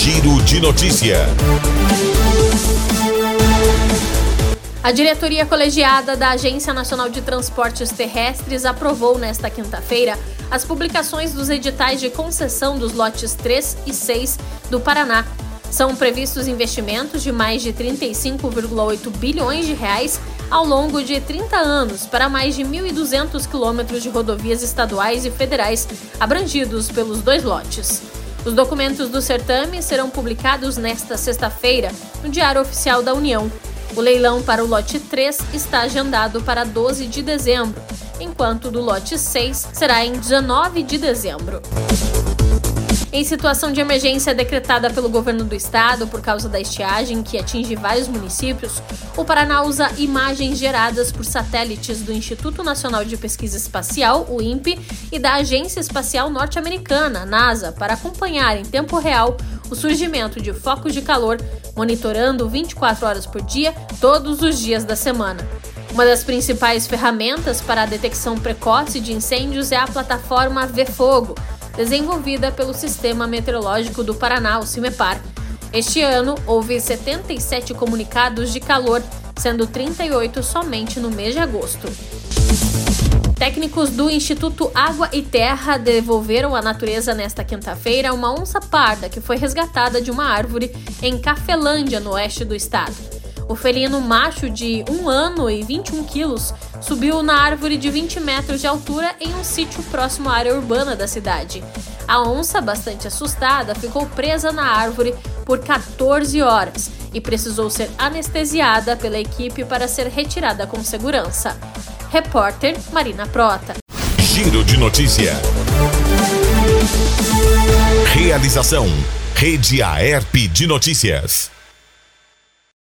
Giro de Notícia. A diretoria colegiada da Agência Nacional de Transportes Terrestres aprovou nesta quinta-feira as publicações dos editais de concessão dos lotes 3 e 6 do Paraná. São previstos investimentos de mais de 35,8 bilhões de reais ao longo de 30 anos para mais de 1.200 quilômetros de rodovias estaduais e federais abrangidos pelos dois lotes. Os documentos do certame serão publicados nesta sexta-feira no Diário Oficial da União. O leilão para o lote 3 está agendado para 12 de dezembro, enquanto o do lote 6 será em 19 de dezembro. Em situação de emergência decretada pelo governo do estado por causa da estiagem que atinge vários municípios, o Paraná usa imagens geradas por satélites do Instituto Nacional de Pesquisa Espacial, o INPE, e da Agência Espacial Norte-Americana, NASA, para acompanhar em tempo real o surgimento de focos de calor, monitorando 24 horas por dia, todos os dias da semana. Uma das principais ferramentas para a detecção precoce de incêndios é a plataforma VFogo, desenvolvida pelo Sistema Meteorológico do Paraná, o CIMEPAR. Este ano, houve 77 comunicados de calor, sendo 38 somente no mês de agosto. Técnicos do Instituto Água e Terra devolveram à natureza nesta quinta-feira uma onça parda que foi resgatada de uma árvore em Cafelândia, no oeste do estado. O felino macho de 1 ano e 21 quilos subiu na árvore de 20 metros de altura em um sítio próximo à área urbana da cidade. A onça, bastante assustada, ficou presa na árvore por 14 horas e precisou ser anestesiada pela equipe para ser retirada com segurança. Repórter Marina Prota. Giro de Notícia. Realização: Rede Aerp de Notícias.